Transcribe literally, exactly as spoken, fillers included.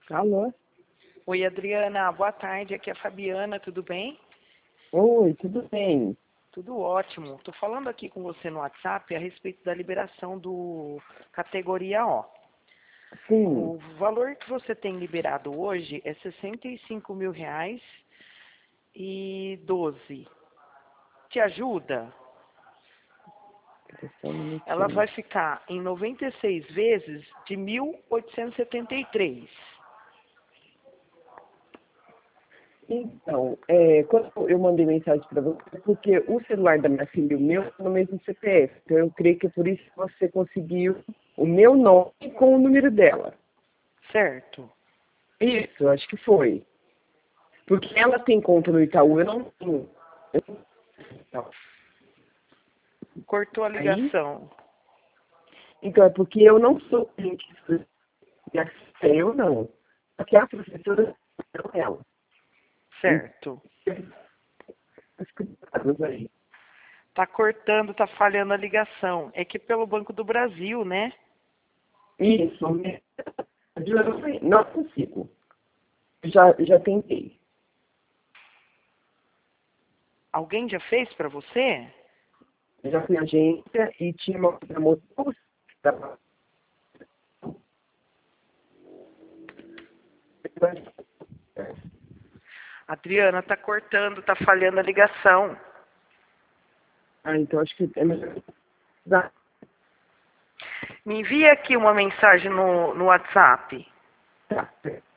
Alô? Oi, Adriana, boa tarde. Aqui é a Fabiana, tudo bem? Oi, tudo bem? Tudo ótimo. Estou falando aqui com você no WhatsApp a respeito da liberação do categoria O. Sim. O valor que você tem liberado hoje é sessenta e cinco mil reais e doze. Te ajuda? Espera só um Ela minutinho. vai ficar em noventa e seis vezes de mil oitocentos e setenta e três. Então, é, quando eu mandei mensagem para você, é porque o celular da minha filha e o meu é no mesmo C P F. Então, eu creio que é por isso que você conseguiu o meu nome com o número dela. Certo. Isso, acho que foi. Porque ela tem conta no Itaú, eu não tenho. Eu não- Cortou a Aí, ligação. então, é porque eu não sou cliente de eu não. Só que a professora não é ela. Certo. Os cuidados aí. Tá cortando, tá falhando a ligação. É que pelo Banco do Brasil, né? Isso, não consigo. Já, já tentei. Alguém já fez para você? Já fui à agência e tinha uma outra moça. Adriana, tá cortando, tá falhando a ligação. Ah, então acho que é melhor. Tá, Me envia aqui uma mensagem no, no WhatsApp. tá.